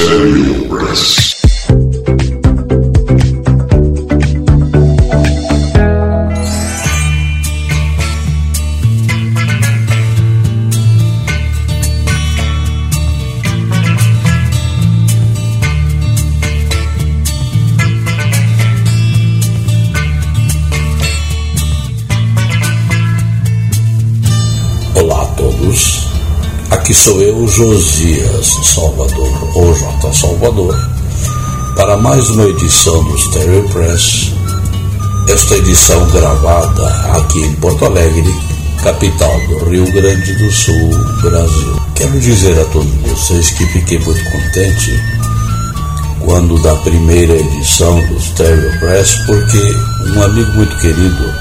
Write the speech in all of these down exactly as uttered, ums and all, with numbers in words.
Stereo Press. Olá a todos, aqui sou eu, Josias Salvador, ou J. Salvador, para mais uma edição do Stereo Press, esta edição gravada aqui em Porto Alegre, capital do Rio Grande do Sul, Brasil. Quero dizer a todos vocês que fiquei muito contente quando da primeira edição do Stereo Press, porque um amigo muito querido,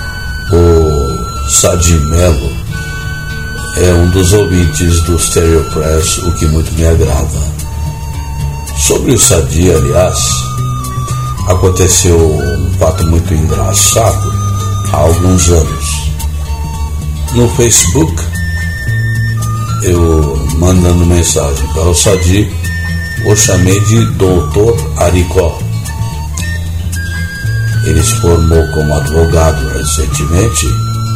o Sadi Melo, é um dos ouvintes do Stereo Press, o que muito me agrada. Sobre o Sadi, aliás, aconteceu um fato muito engraçado há alguns anos. No Facebook, eu mandando mensagem para o Sadi, o chamei de doutor Arigó. Ele se formou como advogado recentemente,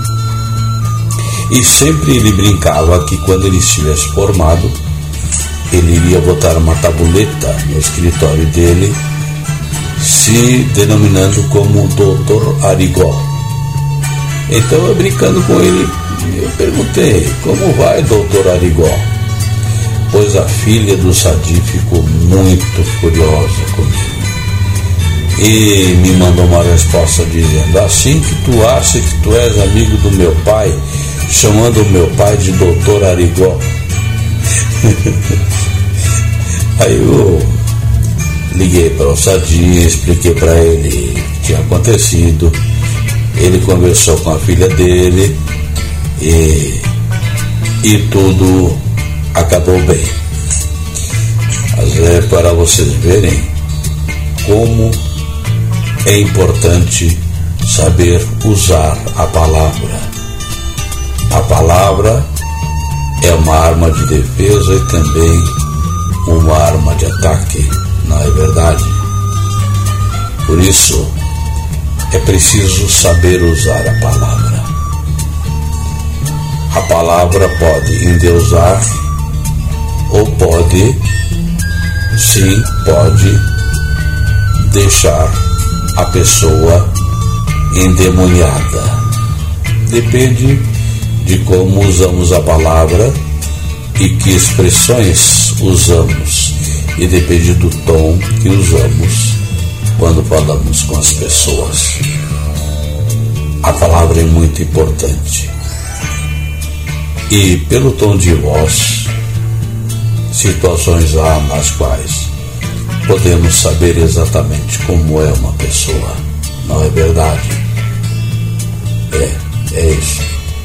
e sempre ele brincava que quando ele estivesse formado, ele iria botar uma tabuleta no escritório dele, se denominando como doutor Arigó. Então, eu brincando com ele, eu perguntei: como vai, doutor Arigó? Pois a filha do Sadi ficou muito furiosa comigo e me mandou uma resposta dizendo: assim que tu acha que tu és amigo do meu pai, chamando o meu pai de doutor Arigó. Aí eu liguei para o Sadi, expliquei para ele o que tinha acontecido. Ele conversou com a filha dele e, e tudo acabou bem. Mas é para vocês verem como é importante saber usar a palavra. A palavra é uma arma de defesa e também uma arma de ataque, não é verdade? Por isso, é preciso saber usar a palavra. A palavra pode endeusar ou pode, sim, pode deixar a pessoa endemoniada. Depende de como usamos a palavra e que expressões usamos, e depende do tom que usamos quando falamos com as pessoas. A palavra é muito importante, e pelo tom de voz, situações há nas quais podemos saber exatamente como é uma pessoa, não é verdade? É, é isso.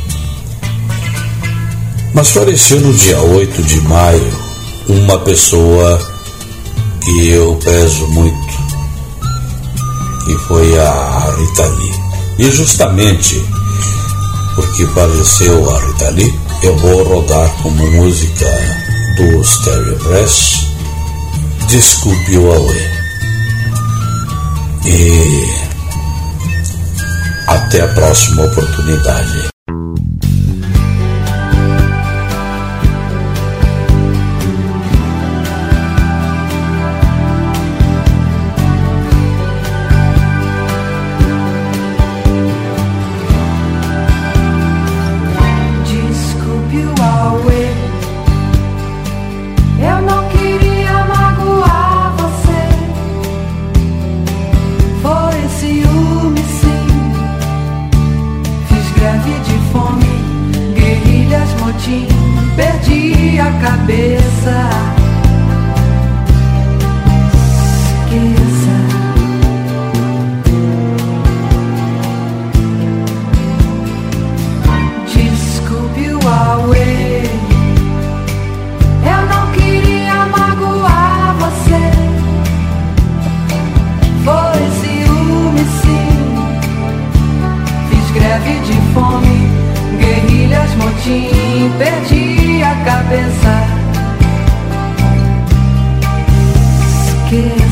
Mas faleceu no dia oito de maio uma pessoa que eu prezo muito, que foi a Rita Lee. E justamente porque faleceu a Rita Lee, eu vou rodar como música do Stereo Press Desculpe You Away. E até a próxima oportunidade. Eu não queria magoar você, foi ciúme sim, fiz greve de fome. querer.